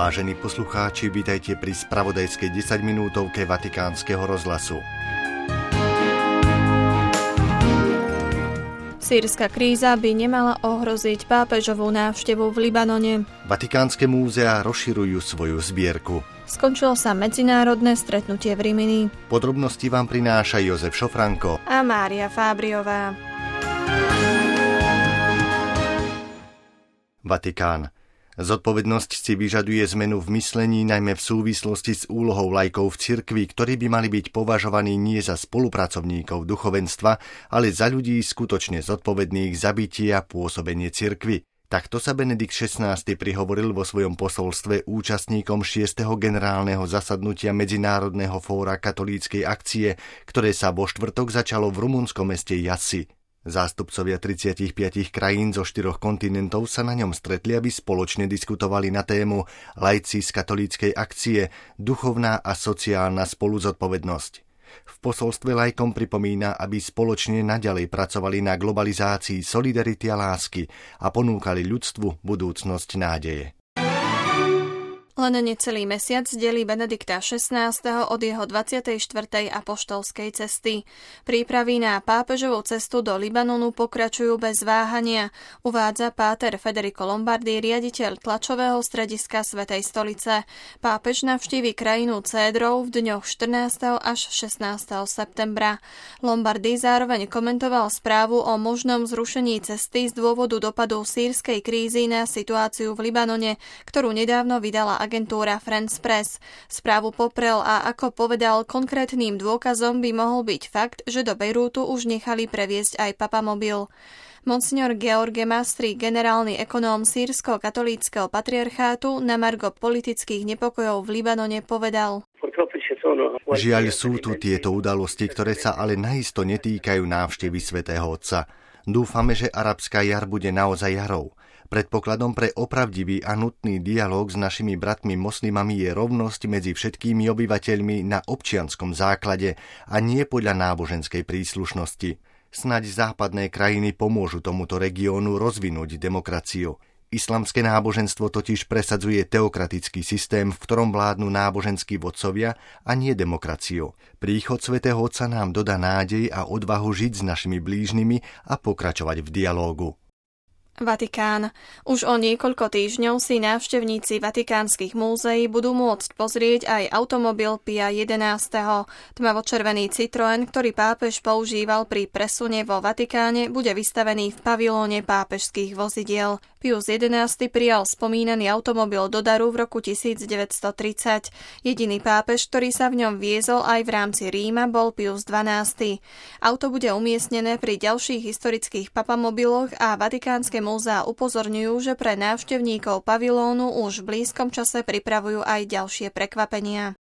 Vážení poslucháči, vítajte pri spravodajskej 10-minútovke Vatikánskeho rozhlasu. Sýrska kríza by nemala ohroziť pápežovú návštevu v Libanone. Vatikánske múzeá rozširujú svoju zbierku. Skončilo sa medzinárodné stretnutie v Rimini. Podrobnosti vám prináša Jozef Šofranko a Mária Fábriová. Vatikán. Zodpovednosť si vyžaduje zmenu v myslení, najmä v súvislosti s úlohou laikov v cirkvi, ktorí by mali byť považovaní nie za spolupracovníkov duchovenstva, ale za ľudí skutočne zodpovedných za bytie a pôsobenie cirkvi. Takto sa Benedikt XVI prihovoril vo svojom posolstve účastníkom 6. generálneho zasadnutia Medzinárodného fóra katolíckej akcie, ktoré sa vo štvrtok začalo v rumunskom meste Jassy. Zástupcovia 35 krajín zo 4 kontinentov sa na ňom stretli, aby spoločne diskutovali na tému Laici z katolíckej akcie, duchovná a sociálna spoluzodpovednosť. V posolstve laikom pripomína, aby spoločne naďalej pracovali na globalizácii solidarity a lásky a ponúkali ľudstvu budúcnosť nádeje. Len necelý mesiac delí Benedikta XVI. Od jeho 24. apoštolskej cesty. Prípravy na pápežovú cestu do Libanonu pokračujú bez váhania, uvádza páter Federico Lombardi, riaditeľ tlačového strediska Svätej stolice. Pápež navštívi krajinu Cédrov v dňoch 14. až 16. septembra. Lombardi zároveň komentoval správu o možnom zrušení cesty z dôvodu dopadu sýrskej krízy na situáciu v Libanone, ktorú nedávno vydala agentúra France Press. Správu poprel a ako povedal, konkrétnym dôkazom by mohol byť fakt, že do Bejrútu už nechali previesť aj papamobil. Monsignor George Mastri, generálny ekonóm sýrsko-katolíckeho patriarchátu, na margo politických nepokojov v Libanone povedal: Žiaľ, sú tu tieto udalosti, ktoré sa ale naisto netýkajú návštevy svätého Otca. Dúfame, že arabská jar bude naozaj jarou. Predpokladom pre opravdivý a nutný dialóg s našimi bratmi moslimami je rovnosť medzi všetkými obyvateľmi na občianskom základe a nie podľa náboženskej príslušnosti. Snaď západné krajiny pomôžu tomuto regiónu rozvinúť demokraciu. Islamské náboženstvo totiž presadzuje teokratický systém, v ktorom vládnu náboženskí vodcovia a nie demokraciu. Príchod svätého Otca nám dodá nádej a odvahu žiť s našimi blížnymi a pokračovať v dialógu. Vatikán. Už o niekoľko týždňov si návštevníci vatikánskych múzeí budú môcť pozrieť aj automobil Pia XI. Tmavočervený Citroën, ktorý pápež používal pri presune vo Vatikáne, bude vystavený v pavilóne pápežských vozidiel. Pius XI prijal spomínaný automobil do daru v roku 1930. Jediný pápež, ktorý sa v ňom viezol aj v rámci Ríma, bol Pius XII. Auto bude umiestnené pri ďalších historických papamobiloch a vatikánske múzeá upozorňujú, že pre návštevníkov pavilónu už v blízkom čase pripravujú aj ďalšie prekvapenia.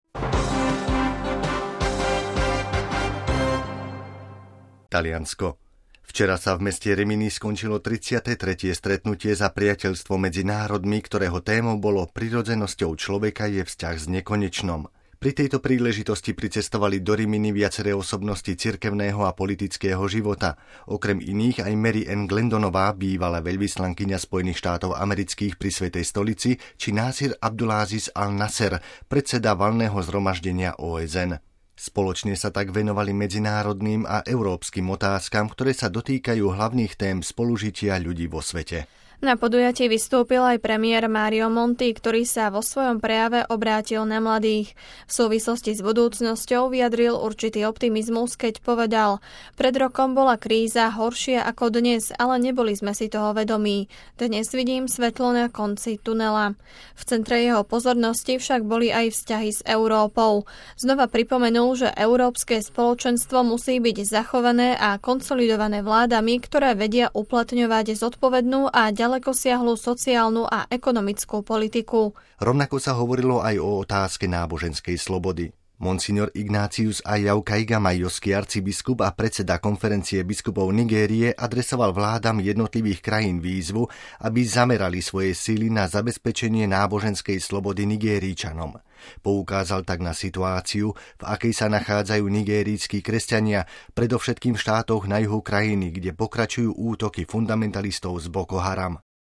Taliansko. Včera sa v meste Rimini skončilo 33. stretnutie za priateľstvo medzi národmi, ktorého témou bolo prirodzenosťou človeka je vzťah s nekonečnom. Pri tejto príležitosti pricestovali do Rimini viaceré osobnosti cirkevného a politického života. Okrem iných aj Mary Ann Glendonová, bývalá veľvyslankyňa Spojených štátov amerických pri Svätej stolici, či Nasir Abdulaziz al-Nasser, predseda valného zhromaždenia OSN. Spoločne sa tak venovali medzinárodným a európskym otázkam, ktoré sa dotýkajú hlavných tém spolužitia ľudí vo svete. Na podujatí vystúpil aj premiér Mario Monti, ktorý sa vo svojom prejave obrátil na mladých. V súvislosti s budúcnosťou vyjadril určitý optimizmus, keď povedal: Pred rokom bola kríza horšia ako dnes, ale neboli sme si toho vedomí. Dnes vidím svetlo na konci tunela. V centre jeho pozornosti však boli aj vzťahy s Európou. Znova pripomenul, že európske spoločenstvo musí byť zachované a konsolidované vládami, ktoré vedia uplatňovať zodpovednú a ďalekosiahlu sociálnu a ekonomickú politiku. Rovnako sa hovorilo aj o otázke náboženskej slobody. Monsignor Ignácius Ayau Kaigama, joský arcibiskup a predseda konferencie biskupov Nigérie, adresoval vládam jednotlivých krajín výzvu, aby zamerali svoje síly na zabezpečenie náboženskej slobody Nigérijčanom. Poukázal tak na situáciu, v akej sa nachádzajú nigérijskí kresťania, predovšetkým v štátoch na juhu krajiny, kde pokračujú útoky fundamentalistov z Boko Haram.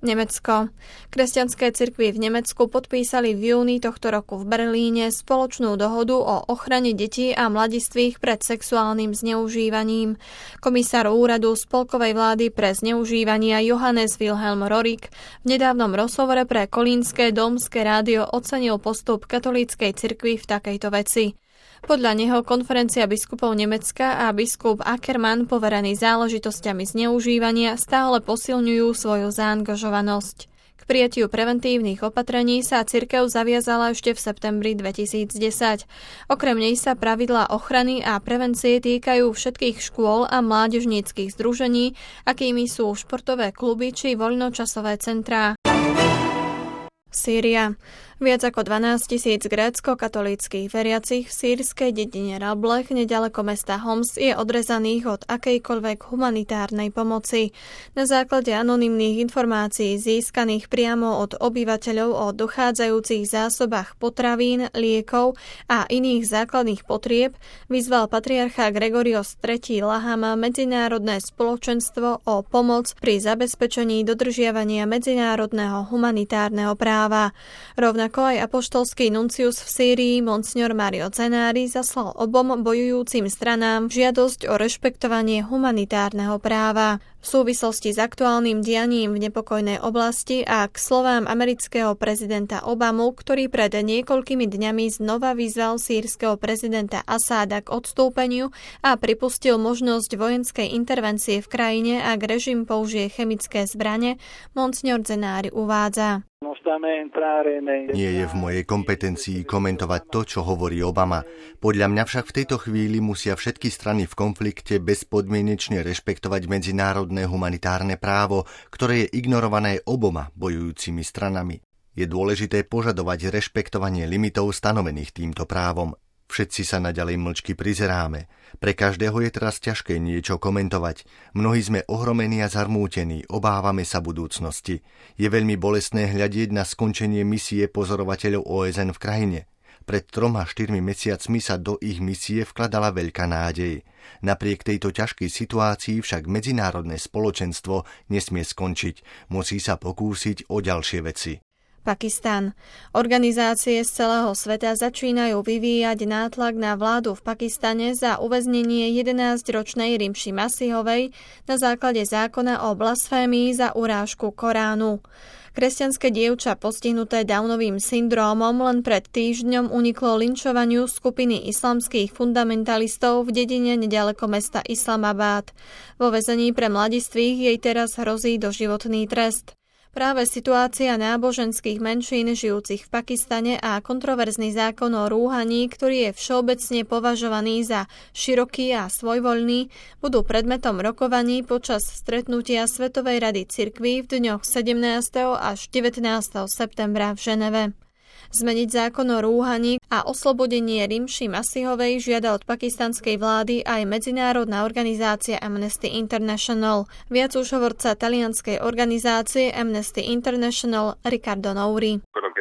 Nemecko. Kresťanské cirkvi v Nemecku podpísali v júni tohto roku v Berlíne spoločnú dohodu o ochrane detí a mladistvých pred sexuálnym zneužívaním. Komisár úradu spolkovej vlády pre zneužívania Johannes Wilhelm Rorik v nedávnom rozhovore pre Kolínske domské rádio ocenil postup katolíckej cirkvi v takejto veci. Podľa neho konferencia biskupov Nemecka a biskup Ackermann, poverený záležitosťami zneužívania, stále posilňujú svoju zaangažovanosť. K prijatiu preventívnych opatrení sa cirkev zaviazala ešte v septembri 2010. Okrem nej sa pravidlá ochrany a prevencie týkajú všetkých škôl a mládežníckych združení, akými sú športové kluby či voľnočasové centrá. Sýria. Viac ako 12 000 grécko-katolíckych veriacich v sýrskej dedine Rablech nedaleko mesta Homs je odrezaných od akejkoľvek humanitárnej pomoci. Na základe anonymných informácií získaných priamo od obyvateľov o dochádzajúcich zásobách potravín, liekov a iných základných potrieb vyzval patriarcha Gregorios III. Lahama medzinárodné spoločenstvo o pomoc pri zabezpečení dodržiavania medzinárodného humanitárneho práva. Rovnako aj apoštolský nuncius v Sýrii Monsignor Mario Zenari zaslal obom bojujúcim stranám žiadosť o rešpektovanie humanitárneho práva. V súvislosti s aktuálnym dianím v nepokojnej oblasti a k slovám amerického prezidenta Obamu, ktorý pred niekoľkými dňami znova vyzval sýrskeho prezidenta Asáda k odstúpeniu a pripustil možnosť vojenskej intervencie v krajine, ak režim použije chemické zbrane, Monsignor Zenari uvádza. Nie je v mojej kompetencii komentovať to, čo hovorí Obama. Podľa mňa však v tejto chvíli musia všetky strany v konflikte bezpodmienečne rešpektovať medzinárodné humanitárne právo, ktoré je ignorované oboma bojujúcimi stranami. Je dôležité požadovať rešpektovanie limitov stanovených týmto právom. Všetci sa naďalej mlčky prizeráme. Pre každého je teraz ťažké niečo komentovať. Mnohí sme ohromení a zarmútení, obávame sa budúcnosti. Je veľmi bolestné hľadieť na skončenie misie pozorovateľov OSN v krajine. Pred 3-4 mesiacmi sa do ich misie vkladala veľká nádej. Napriek tejto ťažkej situácii však medzinárodné spoločenstvo nesmie skončiť. Musí sa pokúsiť o ďalšie veci. Pakistan. Organizácie z celého sveta začínajú vyvíjať nátlak na vládu v Pakistane za uväznenie 11-ročnej Rimši Masihovej na základe zákona o blasfémii za urážku Koránu. Kresťanské dievča postihnuté Downovým syndrómom len pred týždňom uniklo linčovaniu skupiny islamských fundamentalistov v dedine nedaleko mesta Islamabad. Vo väzení pre mladistvých jej teraz hrozí doživotný trest. Práve situácia náboženských menšín žijúcich v Pakistane a kontroverzný zákon o rúhaní, ktorý je všeobecne považovaný za široký a svojvoľný, budú predmetom rokovaní počas stretnutia Svetovej rady cirkví v dňoch 17. až 19. septembra v Ženeve. Zmeniť zákon o rúhaní a oslobodenie Rimši Masihovej žiada od pakistanskej vlády aj medzinárodná organizácia Amnesty International. Viac už hovorca talianskej organizácie Amnesty International Riccardo Nouri.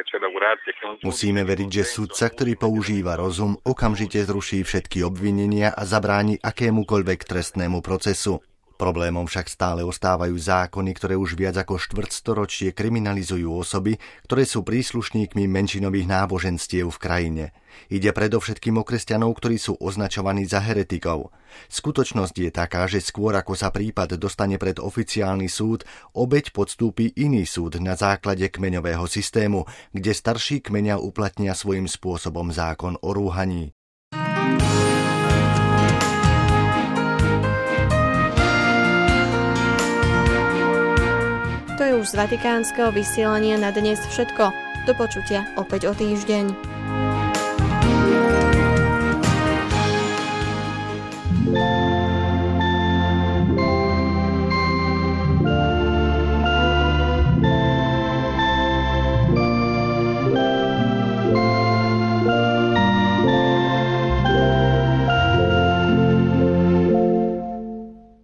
Musíme veriť, že sudca, ktorý používa rozum, okamžite zruší všetky obvinenia a zabráni akémukoľvek trestnému procesu. Problémom však stále ostávajú zákony, ktoré už viac ako štvrtstoročie kriminalizujú osoby, ktoré sú príslušníkmi menšinových náboženstiev v krajine. Ide predovšetkým o kresťanov, ktorí sú označovaní za heretikov. Skutočnosť je taká, že skôr ako sa prípad dostane pred oficiálny súd, obeť podstúpi iný súd na základe kmeňového systému, kde starší kmeňa uplatnia svojím spôsobom zákon o rúhaní. To je už z vatikánskeho vysielania na dnes všetko. Do počutia opäť o týždeň.